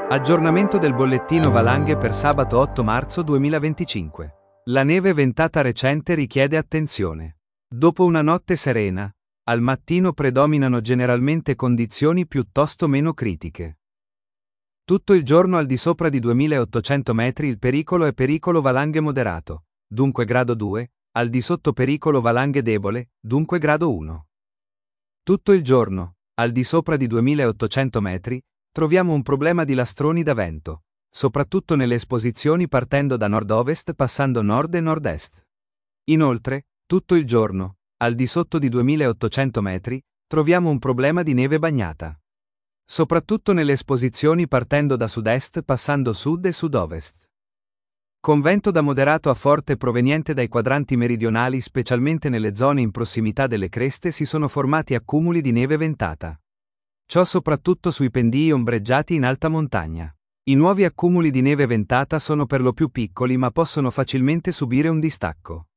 Aggiornamento del bollettino valanghe per sabato 8 marzo 2025. La neve ventata recente richiede attenzione. Dopo una notte serena, al mattino predominano generalmente condizioni piuttosto meno critiche. Tutto il giorno al di sopra di 2800 metri il pericolo è pericolo valanghe moderato, dunque grado 2, al di sotto pericolo valanghe debole, dunque grado 1. Tutto il giorno, al di sopra di 2800 metri, troviamo un problema di lastroni da vento, soprattutto nelle esposizioni partendo da nord-ovest passando nord e nord-est. Inoltre, tutto il giorno, al di sotto di 2800 metri, troviamo un problema di neve bagnata. Soprattutto nelle esposizioni partendo da sud-est passando sud e sud-ovest. Con vento da moderato a forte proveniente dai quadranti meridionali, specialmente nelle zone in prossimità delle creste, si sono formati accumuli di neve ventata. Ciò soprattutto sui pendii ombreggiati in alta montagna. I nuovi accumuli di neve ventata sono per lo più piccoli ma possono facilmente subire un distacco.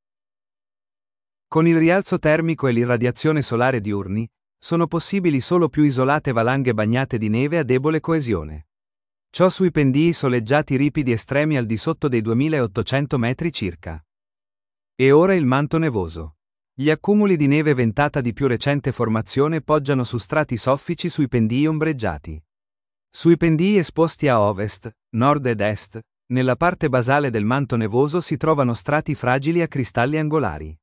Con il rialzo termico e l'irradiazione solare diurni, sono possibili solo più isolate valanghe bagnate di neve a debole coesione. Ciò sui pendii soleggiati ripidi estremi al di sotto dei 2800 metri circa. E ora il manto nevoso. Gli accumuli di neve ventata di più recente formazione poggiano su strati soffici sui pendii ombreggiati. Sui pendii esposti a ovest, nord ed est, nella parte basale del manto nevoso si trovano strati fragili a cristalli angolari.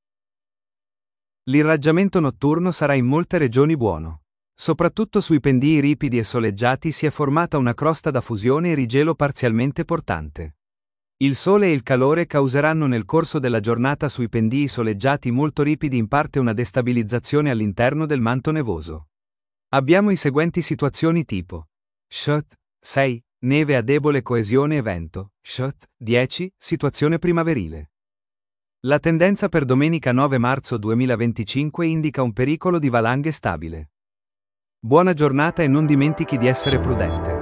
L'irraggiamento notturno sarà in molte regioni buono. Soprattutto sui pendii ripidi e soleggiati si è formata una crosta da fusione e rigelo parzialmente portante. Il sole e il calore causeranno nel corso della giornata sui pendii soleggiati molto ripidi in parte una destabilizzazione all'interno del manto nevoso. Abbiamo i seguenti situazioni tipo: Shot 6, neve a debole coesione e vento. Shot 10, situazione primaverile. La tendenza per domenica 9 marzo 2025 indica un pericolo di valanghe stabile. Buona giornata e non dimentichi di essere prudente.